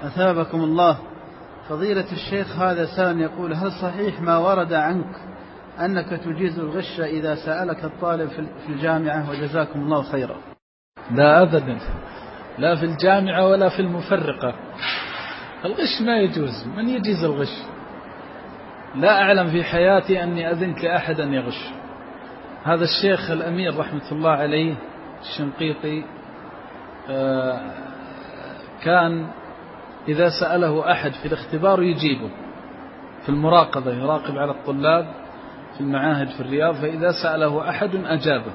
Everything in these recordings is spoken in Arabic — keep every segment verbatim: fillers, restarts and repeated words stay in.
أثابكم الله. فضيلة الشيخ، هذا سائل يقول: هل صحيح ما ورد عنك أنك تجيز الغش إذا سألك الطالب في الجامعة؟ وجزاكم الله خيرا. لا أبدا، لا في الجامعة ولا في المفرقة. الغش ما يجوز. من يجيز الغش؟ لا أعلم في حياتي أني أذنت لأحد أن يغش. هذا الشيخ الأمير رحمة الله عليه الشنقيطي كان إذا سأله أحد في الاختبار يجيبه، في المراقبة يراقب على الطلاب في المعاهد في الرياض، فإذا سأله أحد أجابه.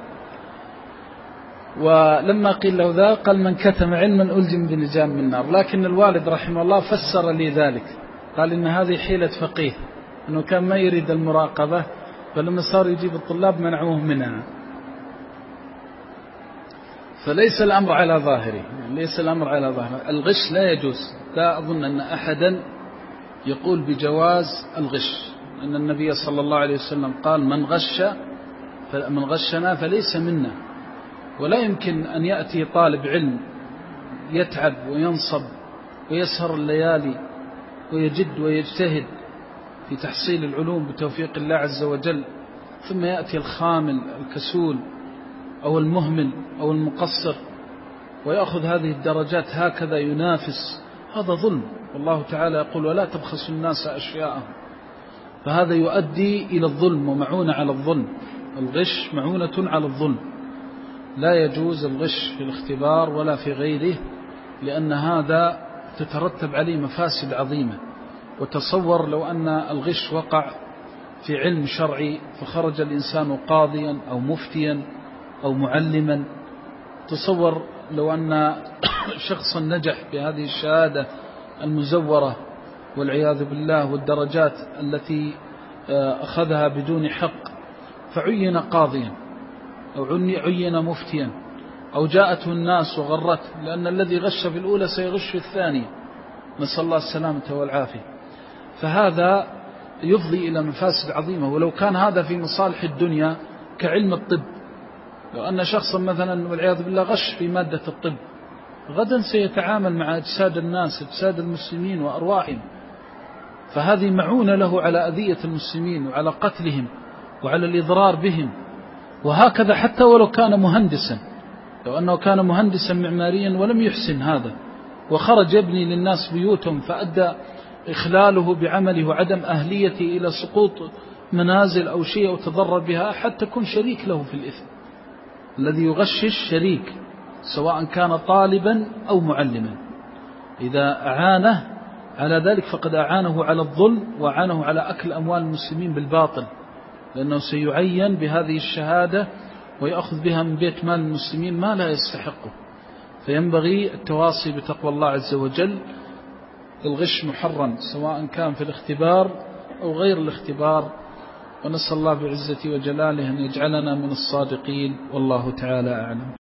ولما قيل له ذا قال: من كتم علما ألزم بلجام من النار. لكن الوالد رحمه الله فسر لي ذلك، قال إن هذه حيلة فقيه، أنه كان ما يريد المراقبة، فلما صار يجيب الطلاب منعوه منها. فليس الأمر على ظاهره، ليس الأمر على ظاهره. الغش لا يجوز. لا أظن أن أحدا يقول بجواز الغش، أن النبي صلى الله عليه وسلم قال: من غش من غشنا فليس منا. ولا يمكن أن يأتي طالب علم يتعب وينصب ويسهر الليالي ويجد ويجتهد في تحصيل العلوم بتوفيق الله عز وجل، ثم يأتي الخامل الكسول أو المهمل أو المقصر ويأخذ هذه الدرجات هكذا ينافس. هذا ظلم، والله تعالى يقول: ولا تبخسوا الناس أشياءهم. فهذا يؤدي إلى الظلم ومعونة على الظلم. الغش معونة على الظلم. لا يجوز الغش في الاختبار ولا في غيره، لأن هذا تترتب عليه مفاسد عظيمة. وتصور لو أن الغش وقع في علم شرعي فخرج الإنسان قاضيا أو مفتيا أو معلما. تصور لو أن شخصا نجح بهذه الشهادة المزورة والعياذ بالله والدرجات التي أخذها بدون حق، فعين قاضيا أو عين مفتيا أو جاءته الناس وغرته، لأن الذي غش في الأولى سيغش في الثانية، نسأل الله السلامة والعافية. فهذا يفضي إلى مفاسد عظيمة. ولو كان هذا في مصالح الدنيا كعلم الطب، لو أن شخصا مثلا والعياذ بالله غش في مادة الطب، غدا سيتعامل مع أجساد الناس، أجساد المسلمين وأرواحهم، فهذه معونة له على أذية المسلمين وعلى قتلهم وعلى الإضرار بهم. وهكذا حتى ولو كان مهندسا، لو أنه كان مهندسا معماريا ولم يحسن هذا وخرج يبني للناس بيوتهم، فأدى إخلاله بعمله وعدم أهليته إلى سقوط منازل أو شيء وتضرر بها، حتى تكون شريك له في الإثم. الذي يغشش شريك، سواء كان طالبا أو معلما. إذا أعانه على ذلك فقد أعانه على الظلم وأعانه على أكل أموال المسلمين بالباطل، لأنه سيعين بهذه الشهادة ويأخذ بها من بيت مال المسلمين ما لا يستحقه. فينبغي التواصي بتقوى الله عز وجل. الغش محرم سواء كان في الاختبار أو غير الاختبار، ونسأل الله بعزته وجلاله أن يجعلنا من الصادقين، والله تعالى أعلم.